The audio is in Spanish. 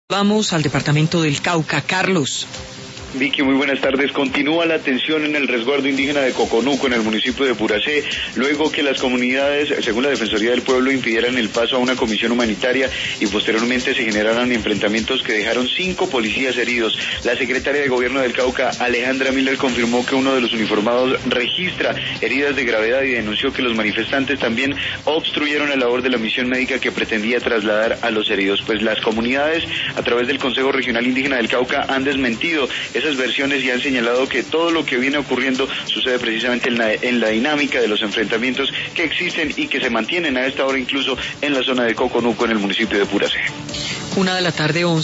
Vamos al departamento del Cauca. Carlos. Vicky, muy buenas tardes. Continúa la tensión en el resguardo indígena de Coconuco, en el municipio de Puracé, luego que las comunidades, según la Defensoría del Pueblo, impidieran el paso a una comisión humanitaria y posteriormente se generaran enfrentamientos que dejaron 5 policías heridos. La secretaria de Gobierno del Cauca, Alejandra Miller, confirmó que uno de los uniformados registra heridas de gravedad y denunció que los manifestantes también obstruyeron la labor de la misión médica que pretendía trasladar a los heridos. Pues las comunidades, a través del Consejo Regional Indígena del Cauca, han desmentido esas versiones y han señalado que todo lo que viene ocurriendo sucede precisamente en la dinámica de los enfrentamientos que existen y que se mantienen a esta hora incluso en la zona de Coconuco, en el municipio de Puracé. 1:11 p.m.